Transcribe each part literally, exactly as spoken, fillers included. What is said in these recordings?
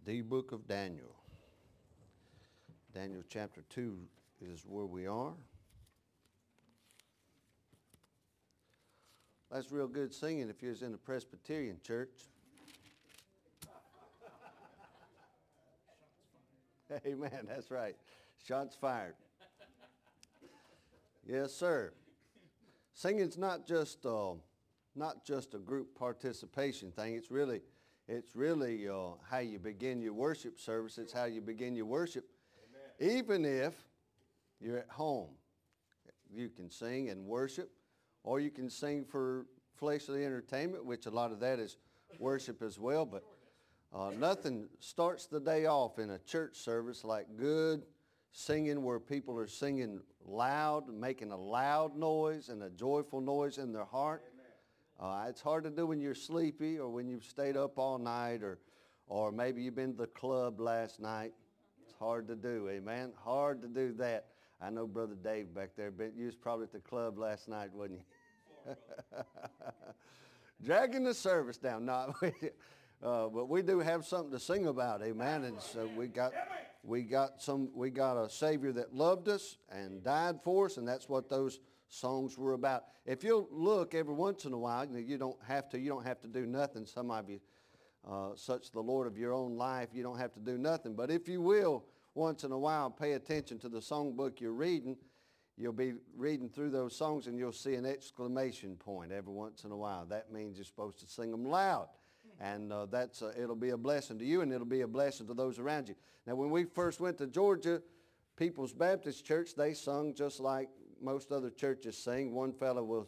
The book of Daniel. Daniel chapter two is where we are. That's real good singing if you was in a Presbyterian church. Amen, that's right. Shots fired. Yes, sir. Singing's not just uh, not just a group participation thing. It's really it's really uh, how you begin your worship service. It's how you begin your worship. Amen. Even if you're at home, you can sing and worship, or you can sing for fleshly entertainment, which a lot of that is worship as well. But uh, nothing starts the day off in a church service like good singing, where people are singing loud, making a loud noise and a joyful noise in their heart. Uh, it's hard to do when you're sleepy or when you've stayed up all night, or or maybe you've been to the club last night. It's hard to do, amen? Hard to do that. I know Brother Dave back there, but you was probably at the club last night, wasn't you? Dragging the service down. No, uh, but we do have something to sing about, amen? And so we got we got some we got a Savior that loved us and died for us, and that's what those songs were about. If you'll look every once in a while, you don't have to, you don't have to do nothing. Some of you, uh, such the Lord of your own life, you don't have to do nothing. But if you will, once in a while, pay attention to the songbook you're reading, you'll be reading through those songs and you'll see an exclamation point every once in a while. That means you're supposed to sing them loud. And uh, that's uh, it'll be a blessing to you, and it'll be a blessing to those around you. Now, when we first went to Georgia, People's Baptist Church, they sung just like most other churches sing. One fellow will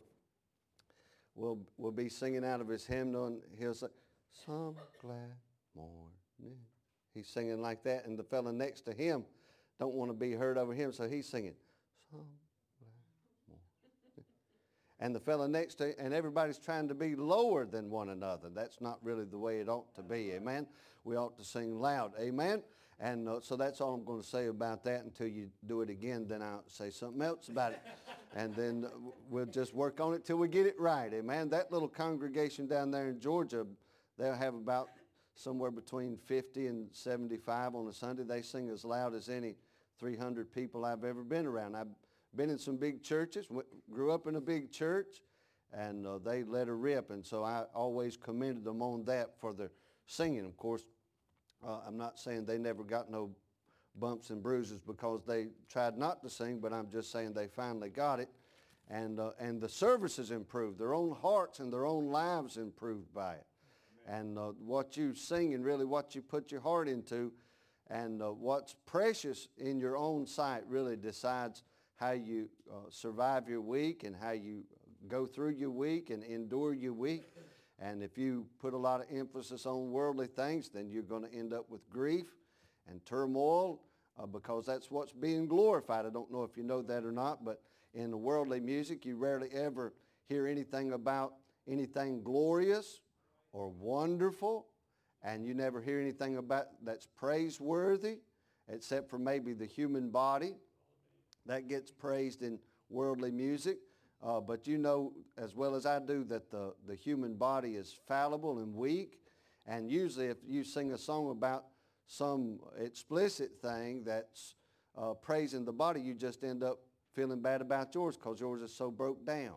will will be singing out of his hymnal, and he'll say, "Some glad morning." He's singing like that, and the fellow next to him don't want to be heard over him, so he's singing, "Some glad morning." And the fellow next to, and everybody's trying to be lower than one another. That's not really the way it ought to be, amen? We ought to sing loud, amen? And uh, so that's all I'm going to say about that. Until you do it again, then I'll say something else about it. And then we'll just work on it till we get it right, amen? That little congregation down there in Georgia, they'll have about somewhere between fifty and seventy-five on a Sunday. They sing as loud as any three hundred people I've ever been around. I've been in some big churches, grew up in a big church, and uh, they let her rip. And so I always commended them on that for their singing. Of course, uh, I'm not saying they never got no bumps and bruises because they tried not to sing, but I'm just saying they finally got it. And uh, and the services improved. Their own hearts and their own lives improved by it. Amen. And uh, what you sing and really what you put your heart into, and uh, what's precious in your own sight really decides how you uh, survive your week and how you go through your week and endure your week. And if you put a lot of emphasis on worldly things, then you're going to end up with grief and turmoil uh, because that's what's being glorified. I don't know if you know that or not, but in the worldly music, you rarely ever hear anything about anything glorious or wonderful, and you never hear anything about that's praiseworthy, except for maybe the human body. That gets praised in worldly music. Uh, but you know as well as I do that the, the human body is fallible and weak. And usually if you sing a song about some explicit thing that's uh, praising the body, you just end up feeling bad about yours because yours is so broke down.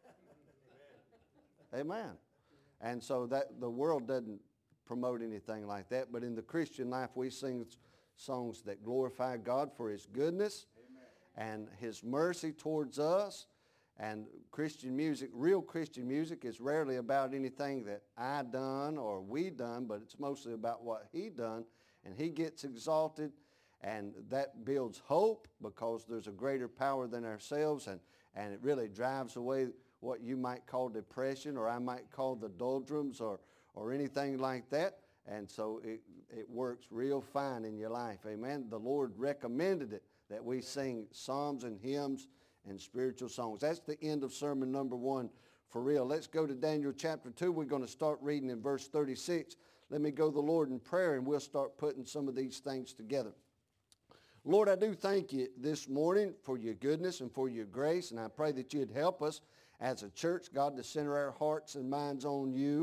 Amen. Amen. And so that the world doesn't promote anything like that. But in the Christian life, we sing songs that glorify God for His goodness and His mercy towards us. And Christian music, real Christian music, is rarely about anything that I done or we done, but it's mostly about what He done, and He gets exalted, and that builds hope because there's a greater power than ourselves, and, and it really drives away what you might call depression, or I might call the doldrums, or, or anything like that. And so it, it works real fine in your life, amen? The Lord recommended it, that we sing psalms and hymns and spiritual songs. That's the end of sermon number one for real. Let's go to Daniel chapter two. We're going to start reading in verse thirty-six. Let me go to the Lord in prayer, and we'll start putting some of these things together. Lord, I do thank you this morning for your goodness and for your grace, and I pray that you'd help us as a church, God, to center our hearts and minds on you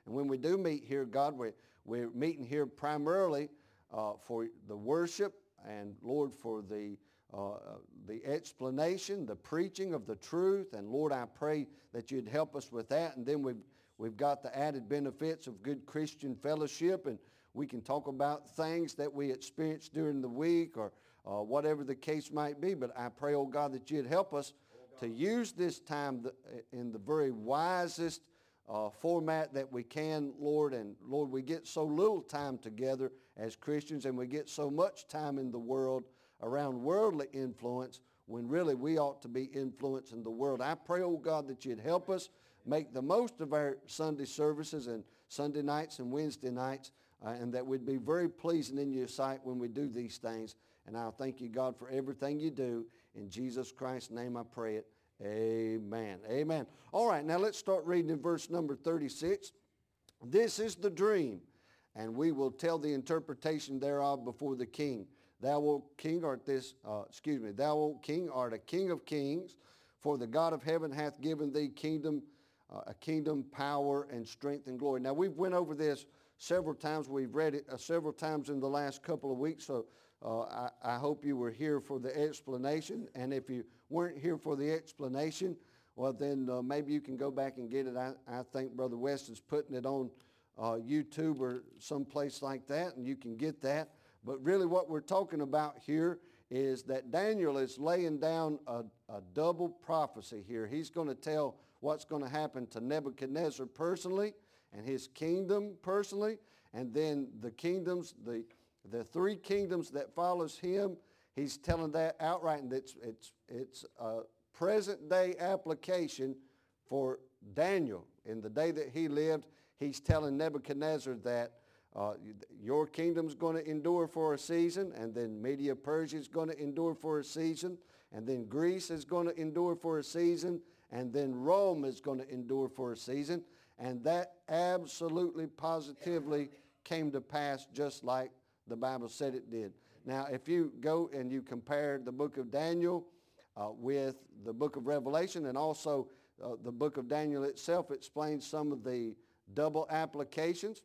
And when we do meet here, God, we, we're meeting here primarily uh, for the worship and, Lord, for the, uh, the explanation, the preaching of the truth. And, Lord, I pray that you'd help us with that. And then we've, we've got the added benefits of good Christian fellowship, and we can talk about things that we experienced during the week or uh, whatever the case might be. But I pray, oh God, that you'd help us to use this time in the very wisest uh, format that we can, Lord. And Lord, we get so little time together as Christians, and we get so much time in the world around worldly influence when really we ought to be influencing the world. I pray, oh God, that you'd help us make the most of our Sunday services and Sunday nights and Wednesday nights, uh, and that we'd be very pleasing in your sight when we do these things. And I'll thank you, God, for everything you do. In Jesus Christ's name I pray it. Amen. Amen. All right, now let's start reading in verse number thirty-six. This is the dream, and we will tell the interpretation thereof before the king. Thou, O king, art this, uh, excuse me, thou, O king, art a king of kings, for the God of heaven hath given thee kingdom, uh, a kingdom, power, and strength and glory. Now, we've went over this several times. We've read it uh, several times in the last couple of weeks, so uh, I, I hope you were here for the explanation. And if you weren't here for the explanation, well, then uh, maybe you can go back and get it. I, I think Brother West is putting it on uh, YouTube or someplace like that, and you can get that. But really what we're talking about here is that Daniel is laying down a, a double prophecy here. He's going to tell what's going to happen to Nebuchadnezzar personally and his kingdom personally, and then the kingdoms, the, the three kingdoms that follows him. He's telling that outright, and it's, it's, it's a present-day application for Daniel. In the day that he lived, he's telling Nebuchadnezzar that uh, your kingdom's going to endure for a season, and then Media Persia is going to endure for a season, and then Greece is going to endure for a season, and then Rome is going to endure for a season. And that absolutely, positively came to pass just like the Bible said it did. Now, if you go and you compare the book of Daniel uh, with the book of Revelation, and also uh, the book of Daniel itself explains some of the double applications,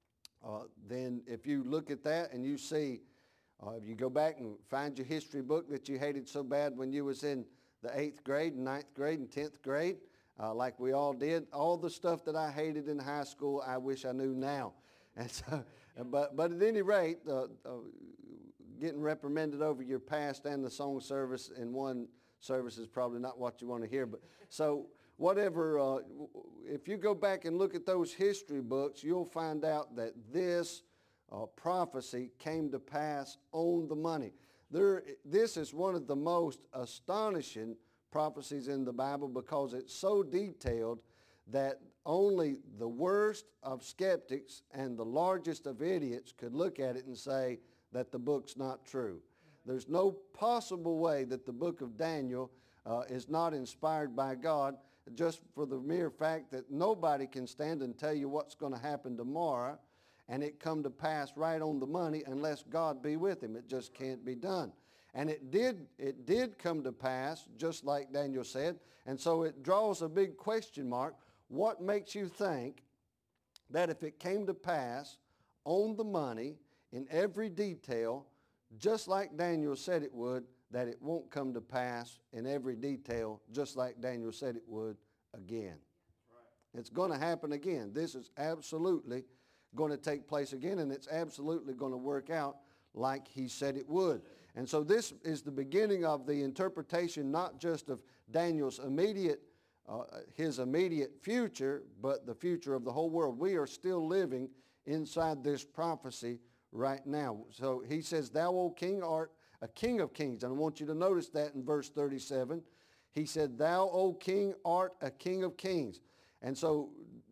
uh, then if you look at that and you see, uh, if you go back and find your history book that you hated so bad when you was in the eighth grade and ninth grade and tenth grade, uh, like we all did, all the stuff that I hated in high school, I wish I knew now. And so, but, but at any rate, uh, uh, getting reprimanded over your past and the song service in one service is probably not what you want to hear. But so whatever, uh, if you go back and look at those history books, you'll find out that this uh, prophecy came to pass on the money. There, this is one of the most astonishing prophecies in the Bible because it's so detailed that only the worst of skeptics and the largest of idiots could look at it and say that the book's not true. There's no possible way that the book of Daniel uh, is not inspired by God, just for the mere fact that nobody can stand and tell you what's going to happen tomorrow and it come to pass right on the money unless God be with him. It just can't be done. And it did, it did come to pass, just like Daniel said. And so it draws a big question mark. What makes you think that if it came to pass on the money in every detail, just like Daniel said it would, that it won't come to pass in every detail, just like Daniel said it would again? Right. It's going to happen again. This is absolutely going to take place again, and it's absolutely going to work out like he said it would. And so this is the beginning of the interpretation, not just of Daniel's immediate, uh, his immediate future, but the future of the whole world. We are still living inside this prophecy right now. So he says, thou, O king, art a king of kings. And I want you to notice that in verse thirty-seven. He said, thou, O king, art a king of kings. And so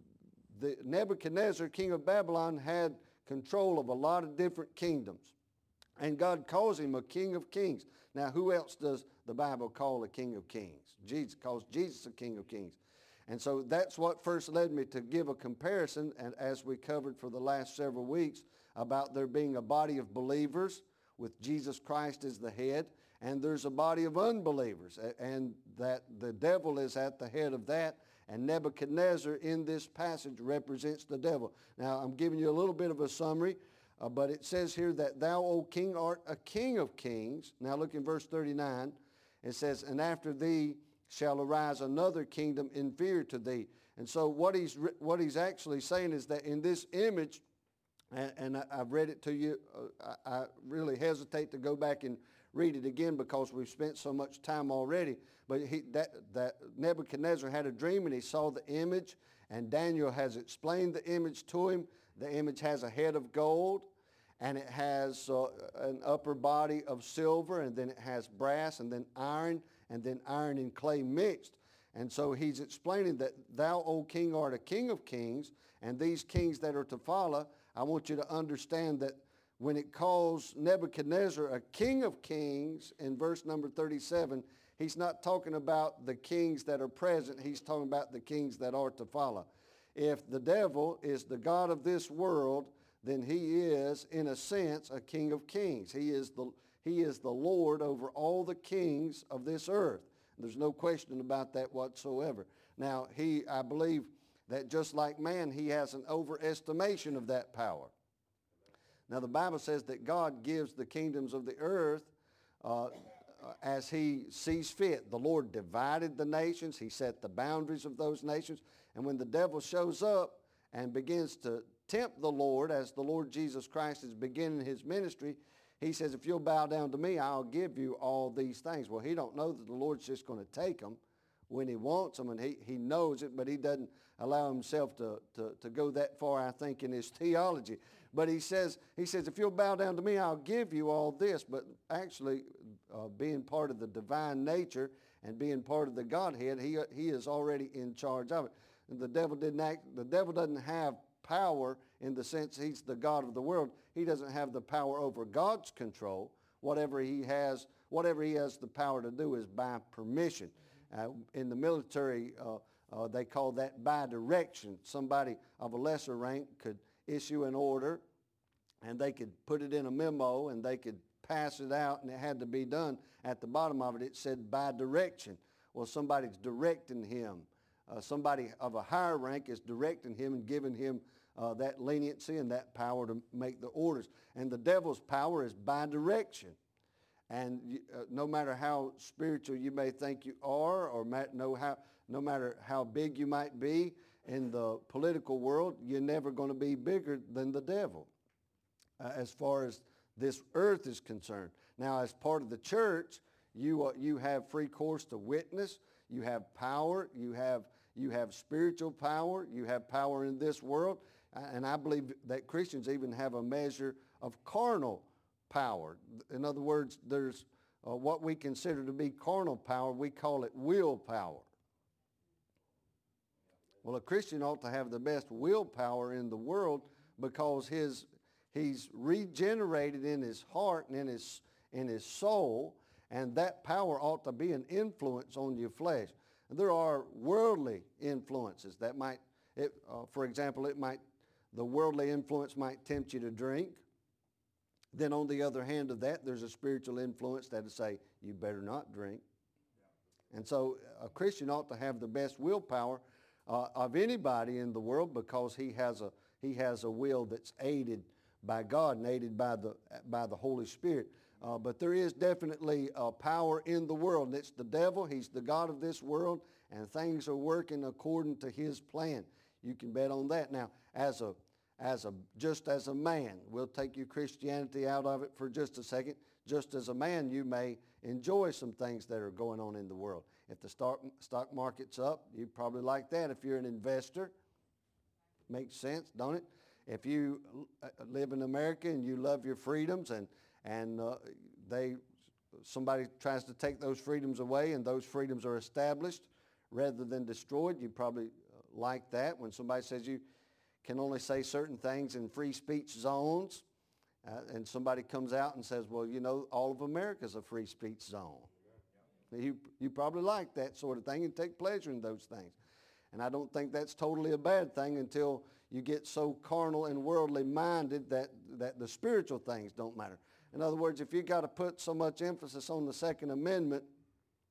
the Nebuchadnezzar, king of Babylon, had control of a lot of different kingdoms. And God calls him a king of kings. Now, who else does the Bible call a king of kings? Jesus calls Jesus a king of kings. And so that's what first led me to give a comparison, and as we covered for the last several weeks, about there being a body of believers with Jesus Christ as the head, and there's a body of unbelievers, and that the devil is at the head of that, And Nebuchadnezzar in this passage represents the devil. Now, I'm giving you a little bit of a summary, uh, but it says here that thou, O king, art a king of kings. Now look in verse thirty-nine. It says, and after thee shall arise another kingdom inferior to thee. And so what he's, what he's actually saying is that in this image, and, and I, I've read it to you, uh, I, I really hesitate to go back and read it again because we've spent so much time already. But he, that, that Nebuchadnezzar had a dream and he saw the image, and Daniel has explained the image to him. The image has a head of gold, and it has uh, an upper body of silver, and then it has brass, and then iron, and then iron and clay mixed. And so he's explaining that thou, O king, art a king of kings, and these kings that are to follow, I want you to understand that when it calls Nebuchadnezzar a king of kings in verse number thirty-seven, he's not talking about the kings that are present. He's talking about the kings that are to follow. If the devil is the god of this world, then he is, in a sense, a king of kings. He is the, he is the Lord over all the kings of this earth. There's no question about that whatsoever. Now, he, I believe that just like man, he has an overestimation of that power. Now, the Bible says that God gives the kingdoms of the earth uh, as he sees fit. The Lord divided the nations. He set the boundaries of those nations. And when the devil shows up and begins to tempt the Lord, as the Lord Jesus Christ is beginning his ministry, he says, if you'll bow down to me, I'll give you all these things. Well, he don't know that the Lord's just going to take them when he wants them, and he, he knows it, but he doesn't allow himself to, to, to go that far, I think, in his theology. But he says, he says, if you'll bow down to me, I'll give you all this. But actually, uh, being part of the divine nature and being part of the Godhead, he, he is already in charge of it. And the devil didn't act, the devil doesn't have power in the sense he's the God of the world. He doesn't have the power over God's control. Whatever he has, whatever he has the power to do is by permission. Uh, in the military, uh, uh, they call that by direction. Somebody of a lesser rank could issue an order, and they could put it in a memo, and they could pass it out, and it had to be done. At the bottom of it, it said by direction. Well, somebody's directing him. Uh, somebody of a higher rank is directing him and giving him uh, that leniency and that power to make the orders. And the devil's power is by direction. And you, uh, no matter how spiritual you may think you are, or ma- no, how, no matter how big you might be in the political world, you're never going to be bigger than the devil uh, as far as this earth is concerned. Now, as part of the church, you, uh, you have free course to witness. You have power. You have, you have spiritual power. You have power in this world. Uh, and I believe that Christians even have a measure of carnal power. In other words, there's uh, what we consider to be carnal power. We call it willpower. Well, a Christian ought to have the best willpower in the world because his, he's regenerated in his heart and in his, in his soul, and that power ought to be an influence on your flesh. And there are worldly influences that might, it, uh, for example, it might, the worldly influence might tempt you to drink. Then on the other hand of that, there's a spiritual influence that will say, you better not drink. And so a Christian ought to have the best willpower uh, of anybody in the world because he has a he has a will that's aided by God and aided by the by the Holy Spirit. Uh, but there is definitely a power in the world, and it's the devil. He's the god of this world, and things are working according to his plan. You can bet on that. Now, as a As a, just as a man, we'll take your Christianity out of it for just a second. Just as a man, you may enjoy some things that are going on in the world. If the stock, stock market's up, you probably like that if you're an investor. Makes sense, don't it? If you live in America and you love your freedoms and, and uh, they, somebody tries to take those freedoms away and those freedoms are established rather than destroyed, you probably like that. When somebody says you can only say certain things in free speech zones, uh, and somebody comes out and says, well, you know, all of America's a free speech zone. You, you probably like that sort of thing and take pleasure in those things. And I don't think that's totally a bad thing until you get so carnal and worldly minded that, that the spiritual things don't matter. In other words, if you got to put so much emphasis on the Second Amendment,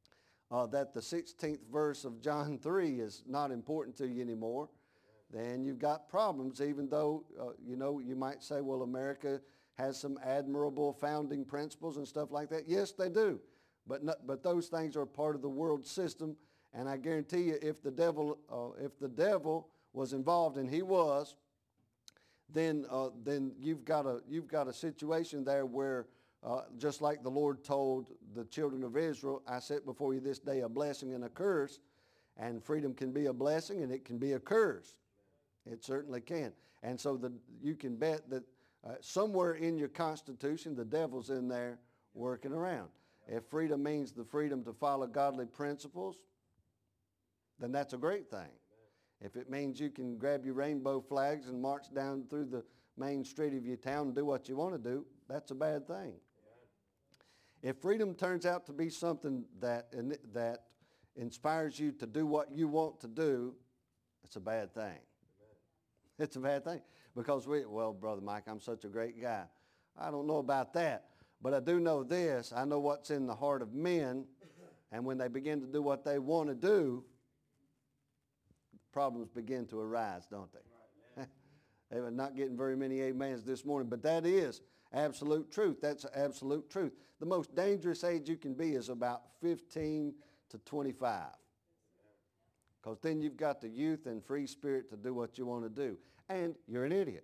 uh, that the sixteenth verse of John three is not important to you anymore, then you've got problems, even though, uh, you know, you might say, well, America has some admirable founding principles and stuff like that. Yes, they do. But, not, but those things are part of the world system, and I guarantee you if the devil, uh, if the devil was involved, and he was, then, uh, then you've, got a, you've got a situation there where uh, just like the Lord told the children of Israel, I set before you this day a blessing and a curse, and freedom can be a blessing and it can be a curse. It certainly can. And so the, you can bet that uh, somewhere in your Constitution, the devil's in there working around. If freedom means the freedom to follow godly principles, then that's a great thing. If it means you can grab your rainbow flags and march down through the main street of your town and do what you want to do, that's a bad thing. If freedom turns out to be something that, that inspires you to do what you want to do, it's a bad thing. It's a bad thing because we, well, Brother Mike, I'm such a great guy. I don't know about that, but I do know this. I know what's in the heart of men, and when they begin to do what they want to do, problems begin to arise, don't they? They're not getting very many amens this morning, but that is absolute truth. That's absolute truth. The most dangerous age you can be is about fifteen to twenty-five. Because then you've got the youth and free spirit to do what you want to do. And you're an idiot.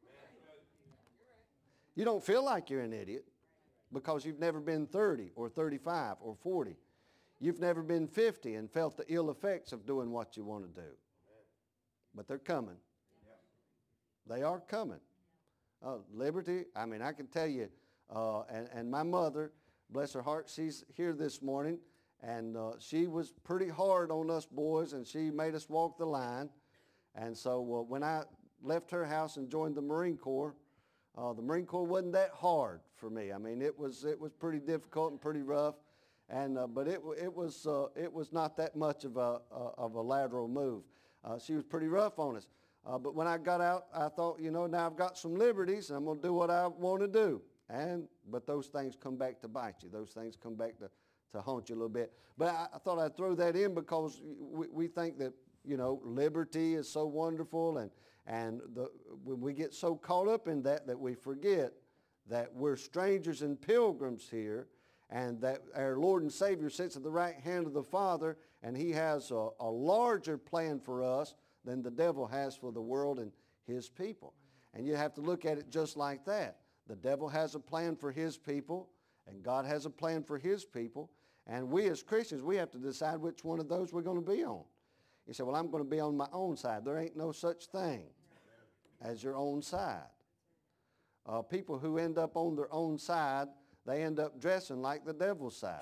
You don't feel like you're an idiot because you've never been thirty or thirty-five or forty. You've never been fifty and felt the ill effects of doing what you want to do. But they're coming. They are coming. Uh, liberty, I mean, I can tell you, uh, and, and my mother, bless her heart, she's here this morning. And uh, she was pretty hard on us boys, and she made us walk the line. And so uh, when I left her house and joined the Marine Corps, uh, the Marine Corps wasn't that hard for me. I mean, it was it was pretty difficult and pretty rough, and uh, but it it was uh, it was not that much of a uh, of a lateral move. Uh, she was pretty rough on us. Uh, but when I got out, I thought, you know, now I've got some liberties, and I'm going to do what I want to do. And but those things come back to bite you. Those things come back to to haunt you a little bit. But I, I thought I'd throw that in because we, we think that, you know, liberty is so wonderful, and, and the, when we get so caught up in that that we forget that we're strangers and pilgrims here, and that our Lord and Savior sits at the right hand of the Father, and he has a, a larger plan for us than the devil has for the world and his people. And you have to look at it just like that. The devil has a plan for his people, and God has a plan for his people. And we as Christians, we have to decide which one of those we're going to be on. You say, well, I'm going to be on my own side. There ain't no such thing as your own side. Uh, people who end up on their own side, they end up dressing like the devil's side.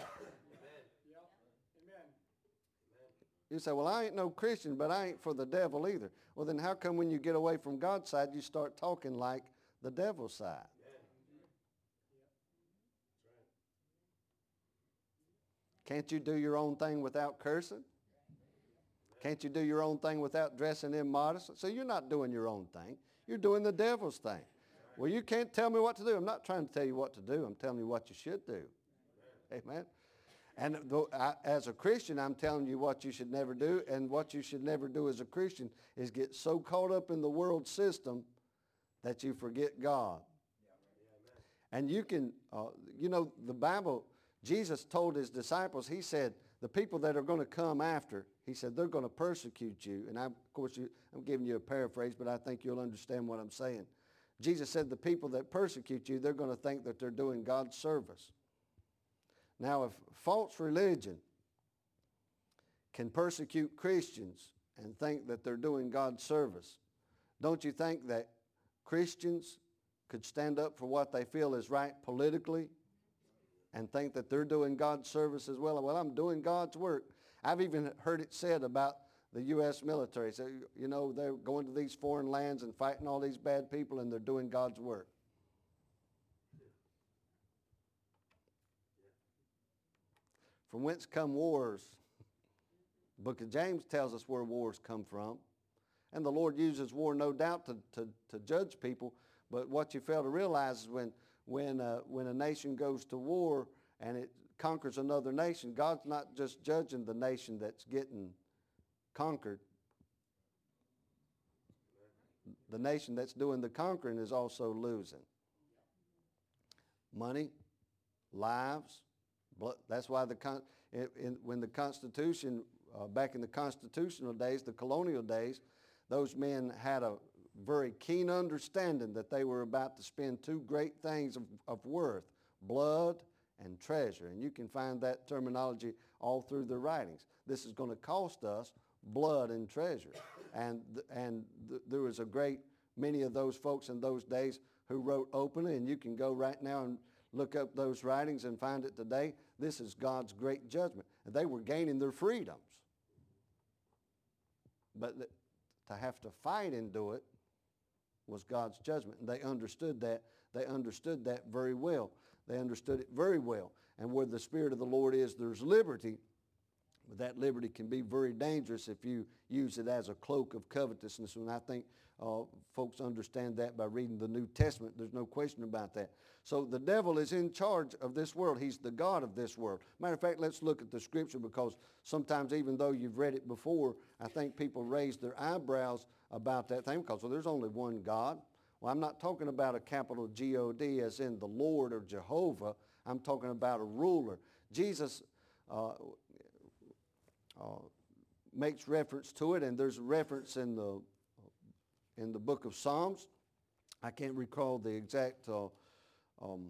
You say, well, I ain't no Christian, but I ain't for the devil either. Well, then how come when you get away from God's side, you start talking like the devil's side? Can't you do your own thing without cursing? Can't you do your own thing without dressing immodest? So you're not doing your own thing. You're doing the devil's thing. Well, you can't tell me what to do. I'm not trying to tell you what to do. I'm telling you what you should do. Amen. And though I, as a Christian, I'm telling you what you should never do. And what you should never do as a Christian is get so caught up in the world system that you forget God. And you can, uh, you know, the Bible, Jesus told his disciples, he said, the people that are going to come after, he said, they're going to persecute you. And I, of course, you, I'm giving you a paraphrase, but I think you'll understand what I'm saying. Jesus said the people that persecute you, they're going to think that they're doing God's service. Now, if false religion can persecute Christians and think that they're doing God's service, don't you think that Christians could stand up for what they feel is right politically and think that they're doing God's service as well? Well, I'm doing God's work. I've even heard it said about the U S military. So, you know, they're going to these foreign lands and fighting all these bad people, and they're doing God's work. From whence come wars? The book of James tells us where wars come from. And the Lord uses war, no doubt, to, to, to judge people. But what you fail to realize is when, when, uh, when a nation goes to war and it conquers another nation, God's not just judging the nation that's getting conquered. The nation that's doing the conquering is also losing. Money, lives, blood. That's why the con- in, in, when the Constitution, uh, back in the constitutional days, the colonial days, those men had a very keen understanding that they were about to spend two great things of, of worth, blood and treasure. And you can find that terminology all through their writings. This is going to cost us blood and treasure. And, th- and th- there was a great many of those folks in those days who wrote openly, and you can go right now and look up those writings and find it today. This is God's great judgment. And they were gaining their freedoms. But th- to have to fight and do it was God's judgment. And they understood that. They understood that very well. They understood it very well. And where the Spirit of the Lord is, there's liberty. But that liberty can be very dangerous if you use it as a cloak of covetousness. And I think uh, folks understand that by reading the New Testament. There's no question about that. So the devil is in charge of this world. He's the God of this world. Matter of fact, let's look at the scripture, because sometimes even though you've read it before, I think people raise their eyebrows about that thing because, well, there's only one God. Well, I'm not talking about a capital G O D as in the Lord or Jehovah. I'm talking about a ruler. Jesus uh, uh, makes reference to it, and there's a reference in the in the book of Psalms. I can't recall the exact uh, um,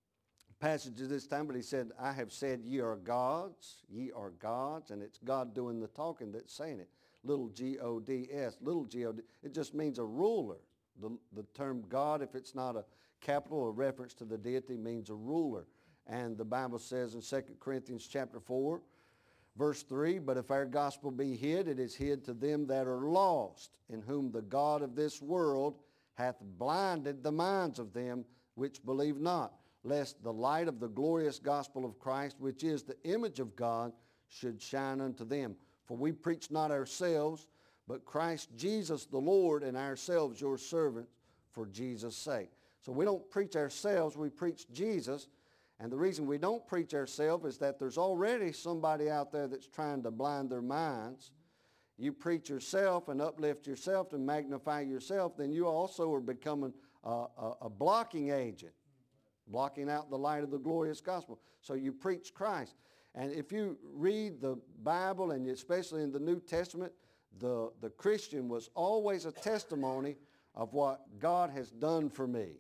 passage of this time, but he said, I have said ye are gods, ye are gods, and it's God doing the talking that's saying it. Little G O D S, little G O D, it just means a ruler. The, the term God, if it's not a capital or reference to the deity, means a ruler. And the Bible says in Second Corinthians chapter four, verse three, but if our gospel be hid, it is hid to them that are lost, in whom the God of this world hath blinded the minds of them which believe not, lest the light of the glorious gospel of Christ, which is the image of God, should shine unto them. For we preach not ourselves, but Christ Jesus the Lord, and ourselves your servants for Jesus' sake. So we don't preach ourselves, we preach Jesus. And the reason we don't preach ourselves is that there's already somebody out there that's trying to blind their minds. You preach yourself and uplift yourself and magnify yourself, then you also are becoming a, a, a blocking agent, blocking out the light of the glorious gospel. So you preach Christ. And if you read the Bible, and especially in the New Testament, the, the Christian was always a testimony of what God has done for me.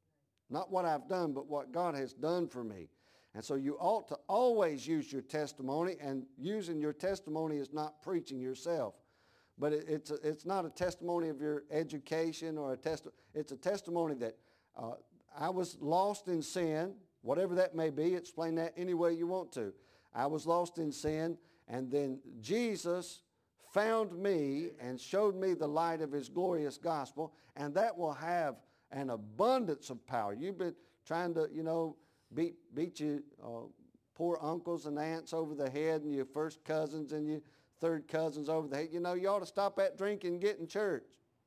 Not what I've done, but what God has done for me. And so you ought to always use your testimony, and using your testimony is not preaching yourself. But it, it's, a, it's not a testimony of your education or a test. It's a testimony that uh, I was lost in sin, whatever that may be. Explain that any way you want to. I was lost in sin, and then Jesus found me and showed me the light of his glorious gospel, and that will have an abundance of power. You've been trying to, you know, beat, beat your uh, poor uncles and aunts over the head, and your first cousins and your third cousins over the head. You know, you ought to stop that drinking and get in church.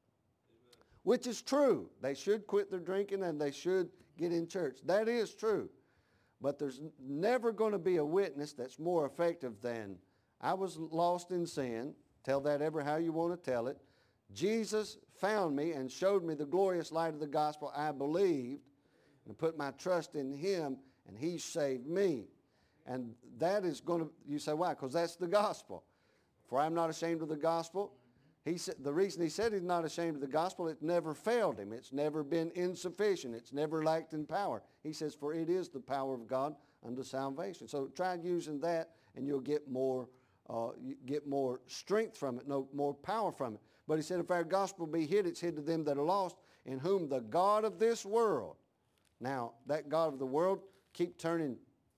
Amen. Which is true. They should quit their drinking and they should get in church. That is true. But there's never going to be a witness that's more effective than, I was lost in sin. Tell that ever how you want to tell it. Jesus found me and showed me the glorious light of the gospel. I believed and put my trust in him, and he saved me. And that is going to, you say, why? Because that's the gospel. For I'm not ashamed of the gospel. He said, the reason he said he's not ashamed of the gospel, it never failed him. It's never been insufficient. It's never lacked in power. He says, for it is the power of God unto salvation. So try using that, and you'll get more, uh, you get more strength from it, no more power from it. But he said, if our gospel be hid, it's hid to them that are lost, in whom the God of this world. Now, that God of the world, keep turning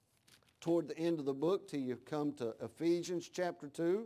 toward the end of the book till you come to Ephesians chapter two.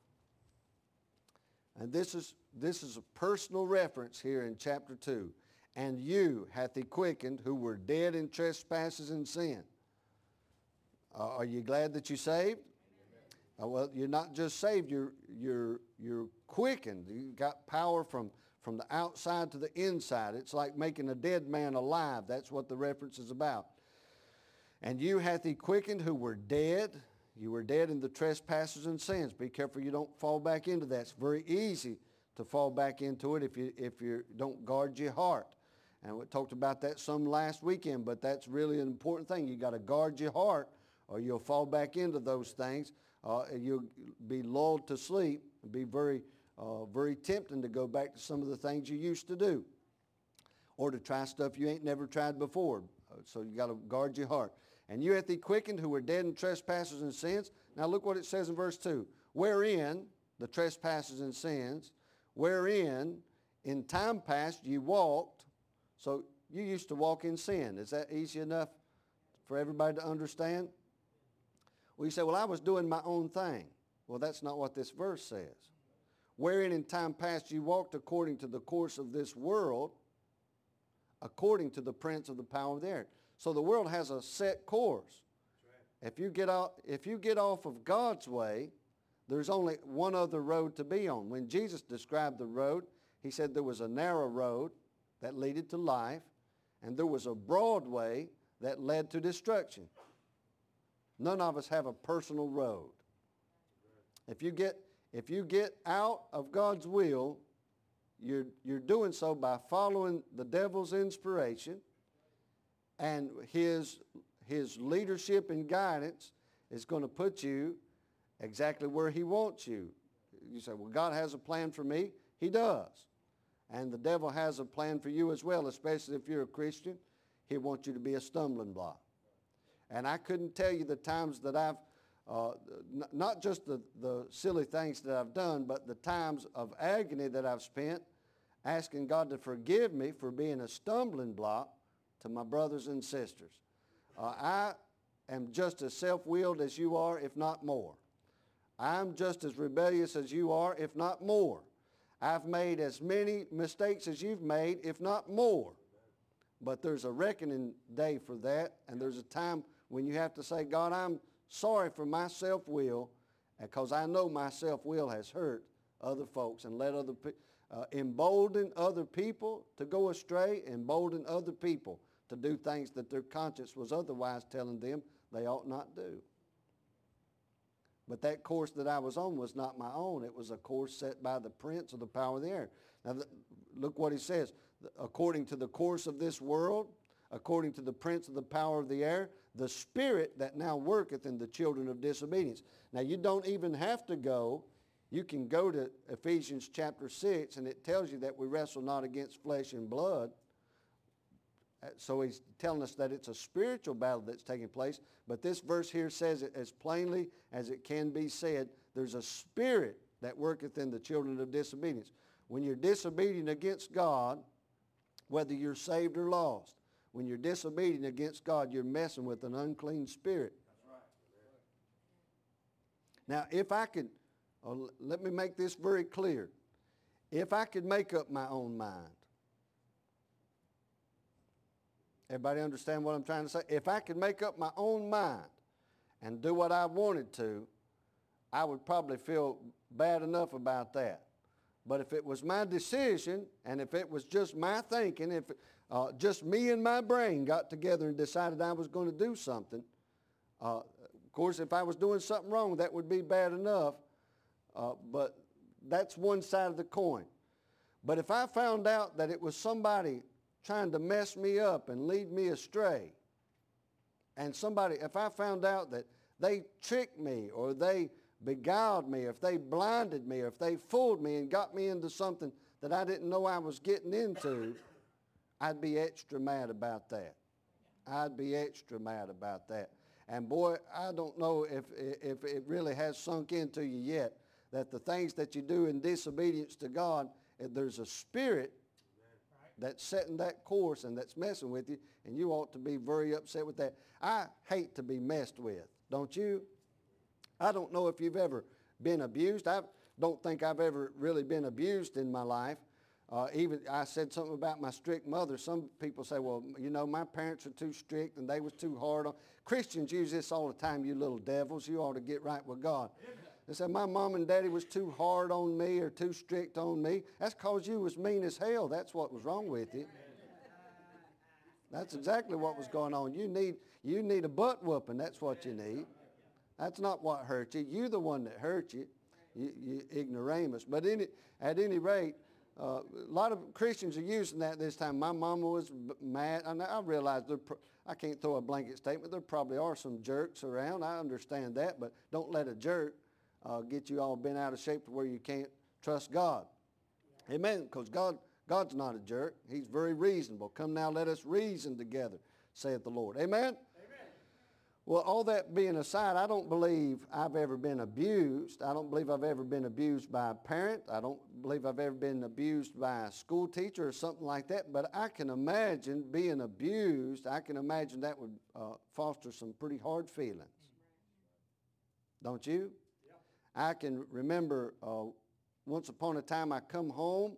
And this is, this is a personal reference here in chapter two. And you hath he quickened who were dead in trespasses and sin. Uh, are you glad that you're saved? Uh, well, you're not just saved, you're, you're, you're quickened. You've got power from, from the outside to the inside. It's like making a dead man alive. That's what the reference is about. And you hath he quickened who were dead. You were dead in the trespasses and sins. Be careful you don't fall back into that. It's very easy to fall back into it if you, if you don't guard your heart. And we talked about that some last weekend, but that's really an important thing. You got to guard your heart or you'll fall back into those things. Uh, you'll be lulled to sleep and be very, uh, very tempting to go back to some of the things you used to do or to try stuff you ain't never tried before. Uh, so you got to guard your heart. And you hath he quickened who were dead in trespasses and sins. Now look what it says in verse two. Wherein, the trespasses and sins, wherein in time past ye walked. So you used to walk in sin. Is that easy enough for everybody to understand? Well, you say, well, I was doing my own thing. Well, that's not what this verse says. Wherein in time past ye walked according to the course of this world, according to the prince of the power of the air. So the world has a set course. Right. If you get off, if you get off of God's way, there's only one other road to be on. When Jesus described the road, he said there was a narrow road that leaded to life, and there was a broad way that led to destruction. None of us have a personal road. If you get, if you get out of God's will, you're, you're doing so by following the devil's inspiration, and his, his leadership and guidance is going to put you exactly where he wants you. You say, well, God has a plan for me. He does. And the devil has a plan for you as well, especially if you're a Christian. He wants you to be a stumbling block. And I couldn't tell you the times that I've, uh, n- not just the, the silly things that I've done, but the times of agony that I've spent asking God to forgive me for being a stumbling block to my brothers and sisters. Uh, I am just as self-willed as you are, if not more. I'm just as rebellious as you are, if not more. I've made as many mistakes as you've made, if not more. But there's a reckoning day for that, and there's a time when you have to say, God, I'm sorry for my self-will, because I know my self-will has hurt other folks and let other people, uh, embolden other people to go astray, embolden other people to do things that their conscience was otherwise telling them they ought not do. But that course that I was on was not my own. It was a course set by the prince of the power of the air. Now, the, look what he says. According to the course of this world, according to the prince of the power of the air, the spirit that now worketh in the children of disobedience. Now, you don't even have to go. You can go to Ephesians chapter six, and it tells you that we wrestle not against flesh and blood. So he's telling us that it's a spiritual battle that's taking place. But this verse here says it as plainly as it can be said. There's a spirit that worketh in the children of disobedience. When you're disobedient against God, whether you're saved or lost, when you're disobedient against God, you're messing with an unclean spirit. That's right. Now, if I could, oh, let me make this very clear. If I could make up my own mind, everybody understand what I'm trying to say? If I could make up my own mind and do what I wanted to, I would probably feel bad enough about that. But if it was my decision, and if it was just my thinking, if uh, just me and my brain got together and decided I was going to do something, uh, of course, if I was doing something wrong, that would be bad enough. Uh, but that's one side of the coin. But if I found out that it was somebody trying to mess me up and lead me astray, and somebody, if I found out that they tricked me or they beguiled me, if they blinded me, or if they fooled me and got me into something that I didn't know I was getting into, I'd be extra mad about that. I'd be extra mad about that. And boy, I don't know if, if it really has sunk into you yet that the things that you do in disobedience to God, there's a spirit that's setting that course and that's messing with you, and you ought to be very upset with that. I hate to be messed with, don't you? I don't know if you've ever been abused. I don't think I've ever really been abused in my life. Uh, even I said something about my strict mother. Some people say, well, you know, my parents are too strict and they was too hard on. Christians use this all the time, you little devils. You ought to get right with God. They said, my mom and daddy was too hard on me or too strict on me. That's because you was mean as hell. That's what was wrong with you. That's exactly what was going on. You need, you need a butt whooping. That's what you need. That's not what hurt you. You're the one that hurt you, you, you ignoramus. But any, at any rate, uh, a lot of Christians are using that this time. My mama was mad. And I realize there, I can't throw a blanket statement. There probably are some jerks around. I understand that. But don't let a jerk uh, get you all bent out of shape to where you can't trust God. Amen. Because God, God's not a jerk. He's very reasonable. Come now, let us reason together, saith the Lord. Amen? Well, all that being aside, I don't believe I've ever been abused. I don't believe I've ever been abused by a parent. I don't believe I've ever been abused by a school teacher or something like that. But I can imagine being abused. I can imagine that would uh, foster some pretty hard feelings. Don't you? Yep. I can remember uh, once upon a time I come home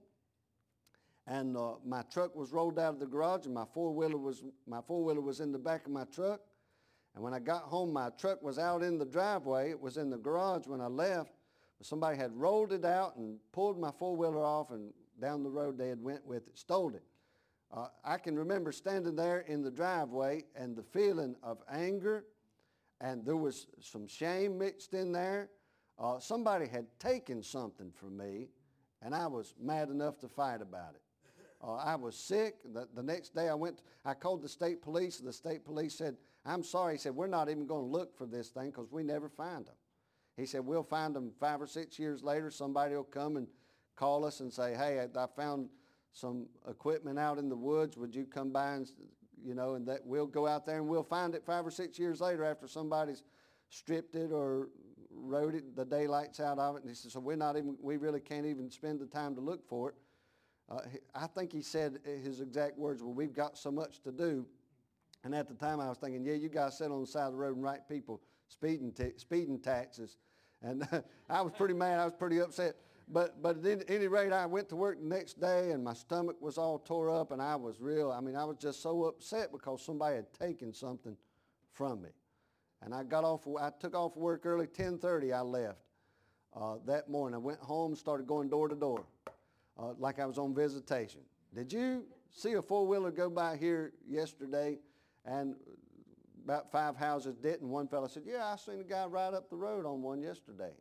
and uh, my truck was rolled out of the garage and my four-wheeler was, my four-wheeler was in the back of my truck. And when I got home, my truck was out in the driveway. It was in the garage when I left. But somebody had rolled it out and pulled my four-wheeler off, and down the road they had went with it, stole it. Uh, I can remember standing there in the driveway and the feeling of anger, and there was some shame mixed in there. Uh, somebody had taken something from me, and I was mad enough to fight about it. Uh, I was sick. The, the next day I went, I called the state police. The state police said, I'm sorry. He said, we're not even going to look for this thing because we never find them. He said, we'll find them five or six years later. Somebody will come and call us and say, hey, I, I found some equipment out in the woods. Would you come by and, you know, and that we'll go out there and we'll find it five or six years later after somebody's stripped it or rode it, the daylights out of it. And he said, so we're not even, we really can't even spend the time to look for it. Uh, I think he said his exact words, well, we've got so much to do. And at the time I was thinking, yeah, you guys sit on the side of the road and write people speeding t- speeding taxes. And I was pretty mad. I was pretty upset. But but at any rate, I went to work the next day and my stomach was all tore up and I was real, I mean, I was just so upset because somebody had taken something from me. And I got off, I took off work early, ten thirty I left uh, that morning. I went home, started going door to door. Uh, like I was on visitation. Did you see a four-wheeler go by here yesterday and about five houses didn't? One fellow said, yeah, I seen a guy ride up the road on one yesterday.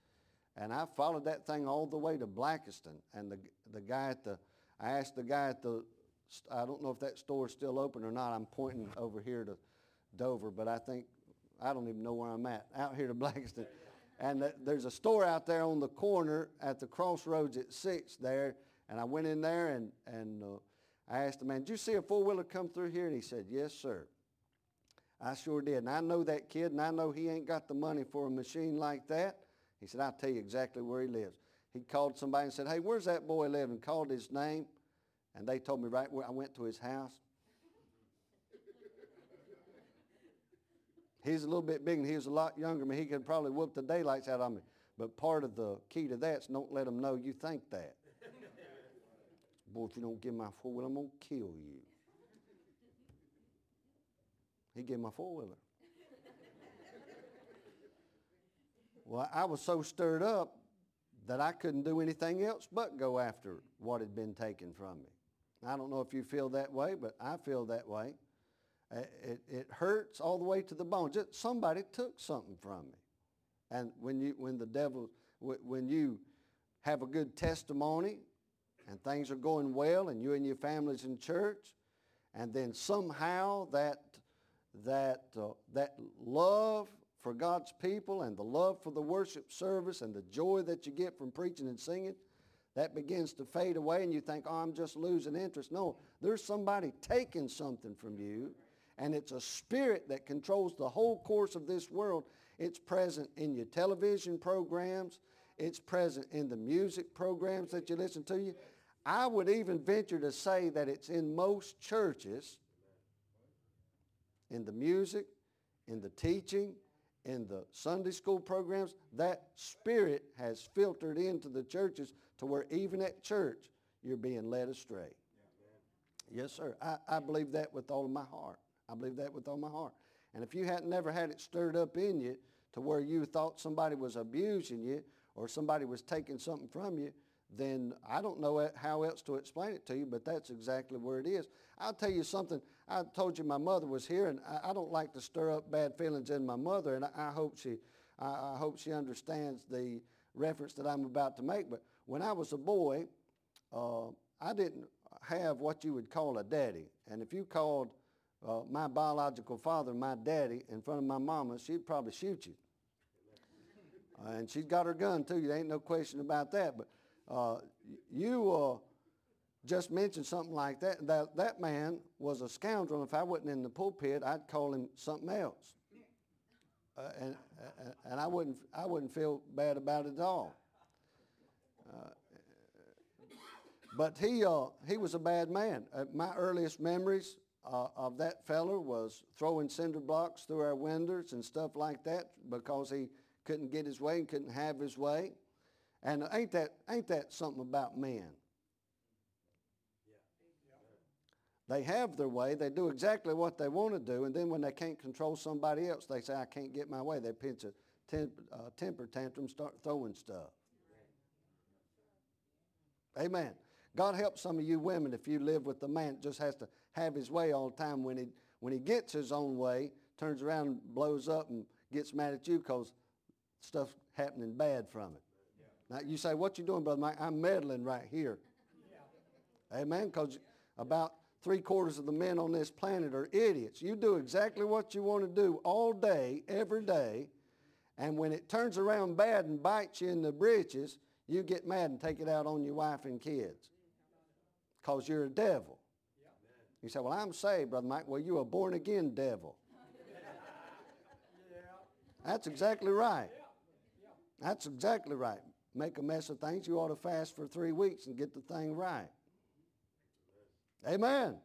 And I followed that thing all the way to Blackiston. And the the guy at the, I asked the guy at the, I don't know if that store is still open or not. I'm pointing over here to Dover, but I think, I don't even know where I'm at, out here to Blackiston. And th- there's a store out there on the corner at the crossroads at sixth there. And I went in there and, and uh, I asked the man, did you see a four-wheeler come through here? And he said, yes, sir. I sure did. And I know that kid, and I know he ain't got the money for a machine like that. He said, I'll tell you exactly where he lives. He called somebody and said, hey, where's that boy live? And called his name. And they told me right where I went to his house. He's a little bit big and he was a lot younger than me. He could probably whoop the daylights out of me. But part of the key to that is don't let them know you think that. Boy, if you don't give my four-wheeler, I'm going to kill you. He gave my four-wheeler. Well, I was so stirred up that I couldn't do anything else but go after what had been taken from me. I don't know if you feel that way, but I feel that way. It, it hurts all the way to the bone. Just somebody took something from me. And when you, when the devil, when you have a good testimony and things are going well and you and your family's in church, and then somehow that, that, uh, that love for God's people and the love for the worship service and the joy that you get from preaching and singing, that begins to fade away and you think, oh, I'm just losing interest. No, there's somebody taking something from you. And it's a spirit that controls the whole course of this world. It's present in your television programs. It's present in the music programs that you listen to. You. I would even venture to say that it's in most churches, in the music, in the teaching, in the Sunday school programs. That spirit has filtered into the churches to where even at church you're being led astray. Yes, sir. I, I believe that with all of my heart. I believe that with all my heart. And if you hadn't never had it stirred up in you to where you thought somebody was abusing you or somebody was taking something from you, then I don't know how else to explain it to you, but that's exactly where it is. I'll tell you something. I told you my mother was here, and I, I don't like to stir up bad feelings in my mother, and I, I hope she, I, I hope she understands the reference that I'm about to make. But when I was a boy, uh, I didn't have what you would call a daddy. And if you called uh, my biological father my daddy in front of my mama, she'd probably shoot you. Uh, and she's got her gun too. There ain't no question about that. But uh, you uh, just mentioned something like that. That that man was a scoundrel. If I wasn't in the pulpit, I'd call him something else. Uh, and uh, and I wouldn't I wouldn't feel bad about it at all. Uh, but he uh, he was a bad man. Uh, my earliest memories uh, of that feller was throwing cinder blocks through our windows and stuff like that because he couldn't get his way and couldn't have his way. And ain't that ain't that something about men? They have their way. They do exactly what they want to do, and then when they can't control somebody else, they say, I can't get my way. They pinch a temp, uh, temper tantrum, start throwing stuff. Amen. God help some of you women if you live with the man that just has to have his way all the time. When he, when he gets his own way, turns around and blows up and gets mad at you because stuff's happening bad from it. Now, you say, what you doing, Brother Mike? I'm meddling right here. Amen, because about three quarters of the men on this planet are idiots. You do exactly what you want to do all day, every day, and when it turns around bad and bites you in the britches, you get mad and take it out on your wife and kids because you're a devil. You say, well, I'm saved, Brother Mike. Well, you're a born-again devil. That's exactly right. That's exactly right. Make a mess of things, you ought to fast for three weeks and get the thing right. Amen.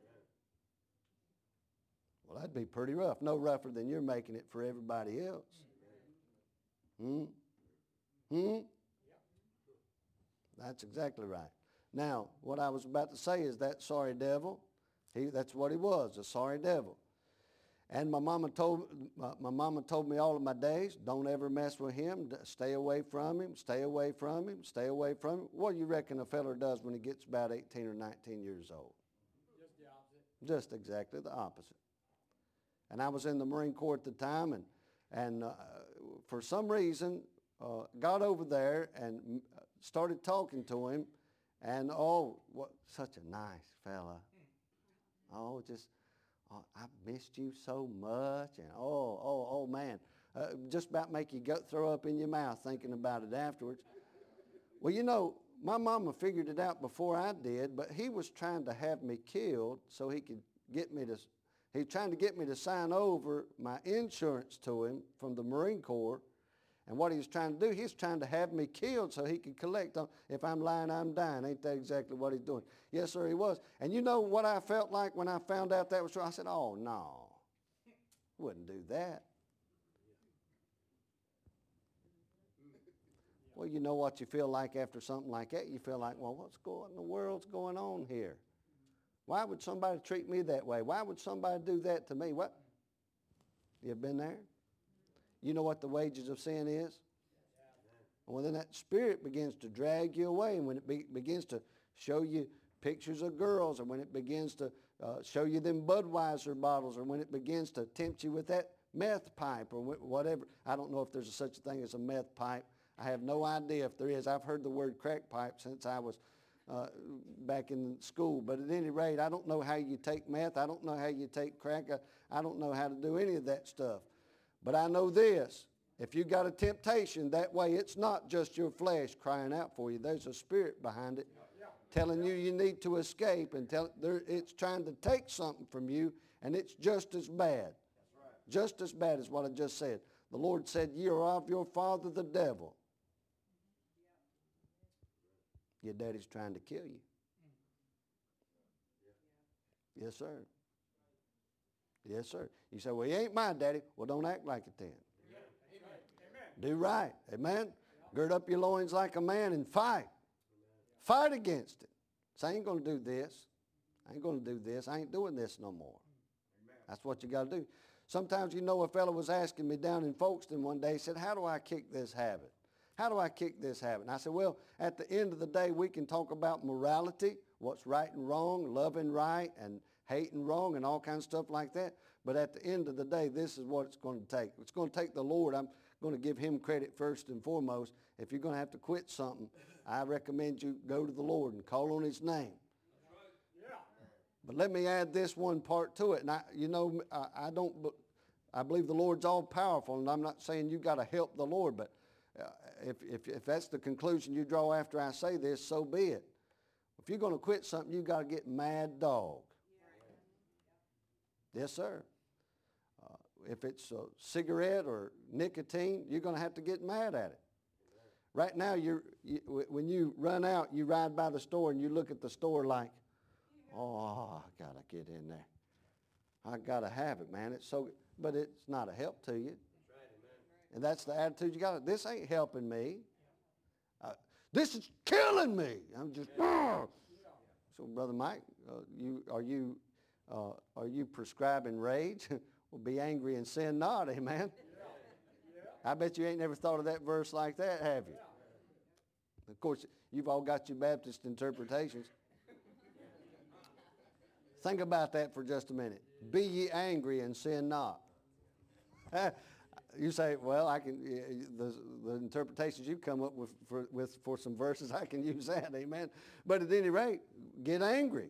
Well, that'd be pretty rough. No rougher than you're making it for everybody else. Hmm? Hmm? That's exactly right. Now, what I was about to say is that sorry devil, he, that's what he was, a sorry devil. And my mama told my, my mama told me all of my days, don't ever mess with him, stay away from him, stay away from him, stay away from him. What do you reckon a feller does when he gets about eighteen or nineteen years old? Just the opposite. Just exactly the opposite. And I was in the Marine Corps at the time, and and uh, for some reason uh, got over there and started talking to him, and oh, what such a nice fella. Oh, just. Oh, I missed you so much, and oh, oh, oh, man. Uh, just about make you go, throw up in your mouth thinking about it afterwards. Well, you know, my mama figured it out before I did, but he was trying to have me killed so he could get me to, he was trying to get me to sign over my insurance to him from the Marine Corps. And what he was trying to do, he was trying to have me killed so he could collect on, if I'm lying, I'm dying. Ain't that exactly what he's doing? Yes, sir, he was. And you know what I felt like when I found out that was true? I said, oh, no, wouldn't do that. Well, you know what you feel like after something like that? You feel like, well, what's going in the world's going on here? Why would somebody treat me that way? Why would somebody do that to me? What? You been there? You know what the wages of sin is? Well, then that spirit begins to drag you away. And when it be, begins to show you pictures of girls, or when it begins to uh, show you them Budweiser bottles, or when it begins to tempt you with that meth pipe or wh- whatever. I don't know if there's a such a thing as a meth pipe. I have no idea if there is. I've heard the word crack pipe since I was uh, back in school. But at any rate, I don't know how you take meth. I don't know how you take crack. I, I don't know how to do any of that stuff. But I know this, if you got a temptation that way, it's not just your flesh crying out for you. There's a spirit behind it telling you you need to escape, and tell, there, it's trying to take something from you, and it's just as bad. Just as bad as what I just said. The Lord said, ye are of your father the devil. Your daddy's trying to kill you. Yes, sir. Yes, sir. You say, well, he ain't my daddy. Well, don't act like it then. Amen. Do right. Amen. Gird up your loins like a man and fight. Fight against it. Say, I ain't going to do this. I ain't going to do this. I ain't doing this no more. That's what you got to do. Sometimes, you know, a fellow was asking me down in Folkestone one day, he said, how do I kick this habit? How do I kick this habit? And I said, well, at the end of the day, we can talk about morality, what's right and wrong, loving right and hating wrong and all kinds of stuff like that. But at the end of the day, this is what it's going to take. It's going to take the Lord. I'm going to give him credit first and foremost. If you're going to have to quit something, I recommend you go to the Lord and call on his name. But let me add this one part to it. And I, you know, I, I don't, I believe the Lord's all powerful, and I'm not saying you got to help the Lord, but uh, if, if, if that's the conclusion you draw after I say this, so be it. If you're going to quit something, you got to get mad dog. Yes, sir. Uh, if it's a cigarette or nicotine, you're going to have to get mad at it. Right now, you're, you, when you run out, you ride by the store and you look at the store like, oh, I got to get in there. I got to have it, man. It's so, but it's not a help to you. And that's the attitude you got. This ain't helping me. Uh, this is killing me. I'm just, oh. So, Brother Mike, uh, you are you uh, are you prescribing rage? Well, be angry and sin not, amen. I bet you ain't never thought of that verse like that, have you? Of course, you've all got your Baptist interpretations. Think about that for just a minute. Be ye angry and sin not. You say, well, I can. The, the interpretations you come up with for, with for some verses, I can use that, amen. But at any rate, get angry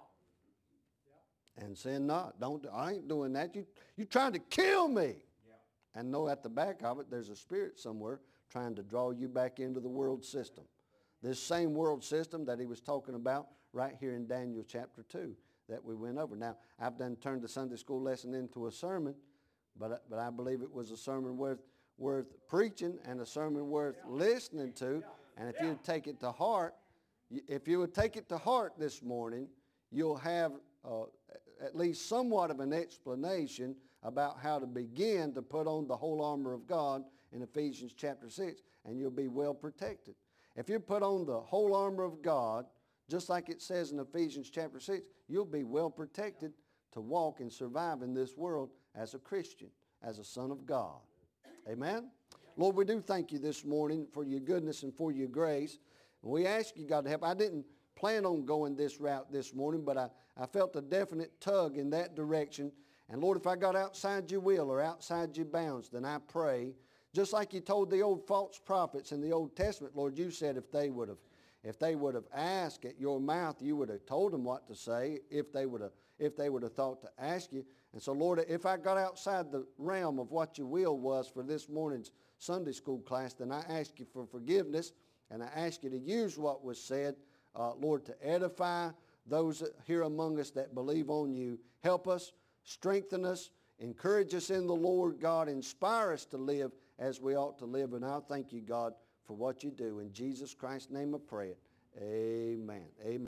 and sin not. Don't. I ain't doing that. You you trying to kill me. And know at the back of it, there's a spirit somewhere trying to draw you back into the world system. This same world system that he was talking about right here in Daniel chapter two that we went over. Now, I've done turned the Sunday school lesson into a sermon, but, but I believe it was a sermon worth, worth preaching and a sermon worth listening to. And if you take it to heart, if you would take it to heart this morning, you'll have uh, at least somewhat of an explanation about how to begin to put on the whole armor of God in Ephesians chapter six, and you'll be well protected. If you put on the whole armor of God, just like it says in Ephesians chapter six, you'll be well protected to walk and survive in this world as a Christian, as a son of God. Amen? Lord, we do thank you this morning for your goodness and for your grace. And we ask you, God, to help. I didn't plan on going this route this morning, but I, I felt a definite tug in that direction. And Lord, if I got outside your will or outside your bounds, then I pray, just like you told the old false prophets in the Old Testament, Lord, you said if they would have if they would have asked at your mouth, you would have told them what to say if they would have if they would have thought to ask you. And so, Lord, if I got outside the realm of what your will was for this morning's Sunday school class, then I ask you for forgiveness, and I ask you to use what was said, uh, Lord, to edify those here among us that believe on you. Help us. Strengthen us, encourage us in the Lord, God. Inspire us to live as we ought to live. And I'll thank you, God, for what you do. In Jesus Christ's name I pray it. Amen. Amen.